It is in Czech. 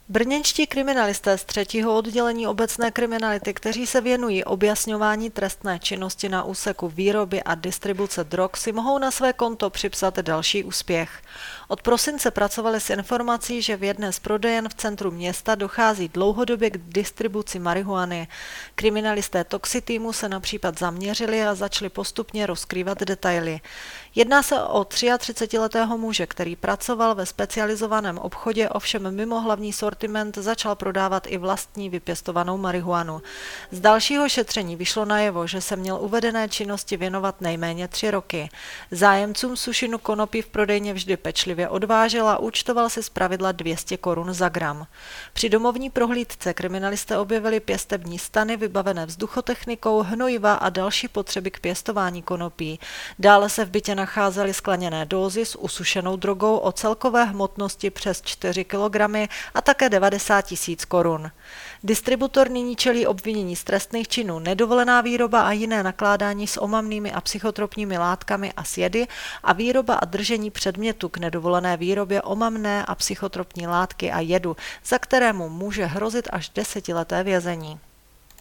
Brněnští kriminalisté z 3. oddělení obecné kriminality, kteří se věnují objasňování trestné činnosti na úseku výroby a distribuce drog, si mohou na své konto připsat další úspěch. Od prosince pracovali s informací, že v jedné z prodejen v centru města dochází dlouhodobě k distribuci marihuany. Kriminalisté Toxi týmu se na případ zaměřili a začali postupně rozkrývat detaily. Jedná se o 33letého muže, který pracoval ve specializovaném obchodě, ovšem mimo hlavní sortiment začal prodávat i vlastní vypěstovanou marihuanu. Z dalšího šetření vyšlo najevo, že se měl uvedené činnosti věnovat nejméně 3 roky. Zájemcům sušinu konopí v prodejně vždy pečlivě odvážel a účtoval si zpravidla 200 korun za gram. Při domovní prohlídce kriminalisté objevili pěstební stany vybavené vzduchotechnikou, hnojiva a další potřeby k pěstování konopí. Dále se v bytě nacházely skleněné dózy s usušenou drogou o celkové hmotnosti přes 4 kg a také 90 000 korun. Distributor nyní čelí obvinění z trestných činů nedovolená výroba a jiné nakládání s omamnými a psychotropními látkami a s jedy a výroba a držení předmětu k nedovolené výrobě omamné a psychotropní látky a jedu, za kterému může hrozit až 10leté vězení.